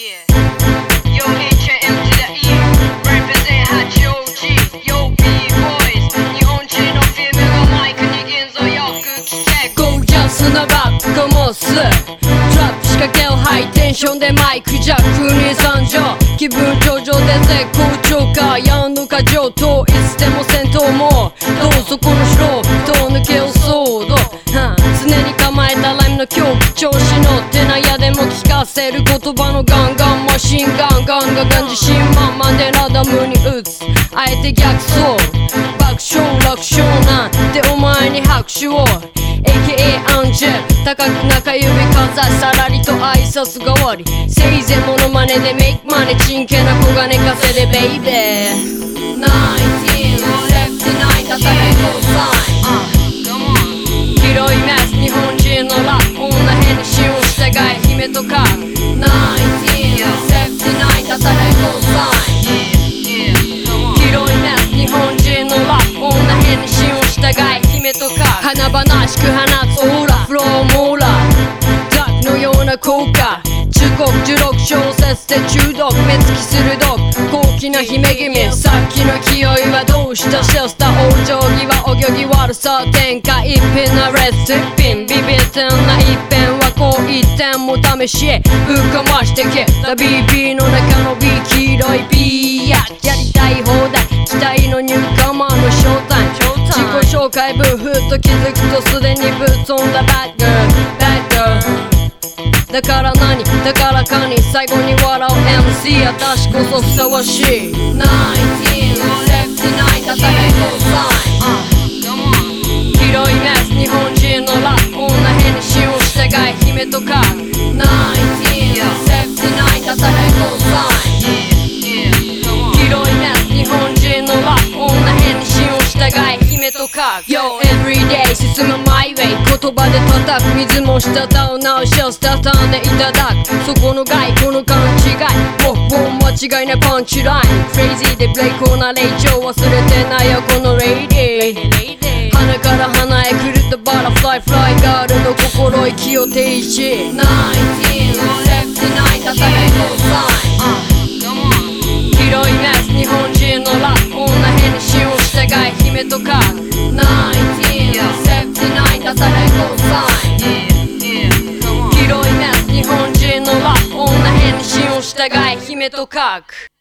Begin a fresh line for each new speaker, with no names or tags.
Yeah. Yo, HM to the E. Represent 八王子。Yo, B-boys。日本人のフィルムがマイクに現像よく聞け。
ゴージャスなバックもすトラップ仕掛けをハイテンションでマイクジャックに参上。気分上々で絶好調かやんのか上等いつでも戦闘もどうぞこの城と抜けをそうど常に構えたライムの狂気調子乗ってなやでも聞かせる言葉のガンガンマシンガンガンガガン自信満々でラダムに打つあえて逆走爆笑楽勝なんてお前に拍手を AKA アンジェル高く中指かざしさらりと挨拶代わりせいぜいモノマネでメイクマネちんけな小金稼いでベイベー1979叩けゴーサイン広いメス日本人のラップ女変に使用した外姫とか1979叩けゴーサイン広いメス日本人のラップ女変に使用した外姫とか華々しく放つオーラフローモーラーダークのような効果中国16小節で中毒目つき鋭く高貴な姫君さっきの勢いはどうしたシェスター往生際お行儀悪さ天下一品なレッツ一品ビビってんな一品はこう一点も試しぶっかましてけた BB の中の B 黄色い B やりたい放題期待のニューカマーの正体自己紹介ブーフッと気づくとすでにぶっ飛んだバッドだから何だからかに最後に笑う MC 私こそふさわしい1979叩けゴーサイン広いメス日本人のラップ女変に使用した外姫とか1979叩けゴーサイン広いメス日本人のラップ女変に使用した外姫とか Yo everyday 進むマイウェイ言葉で叩く水も滴うなおシェス畳んでいただくそこの害この勘違いボン間違いないパンチライン Crazy でブレイクな霊長忘れてないよこのレイディ鼻から鼻へ狂ったバタフライフライガールの心意気を停止1979叩けゴーサイン広いメス日本人のラップ女変に使用した外姫とか1979叩けゴーサイン広いメス日本人のラップ女変に使用した外姫とか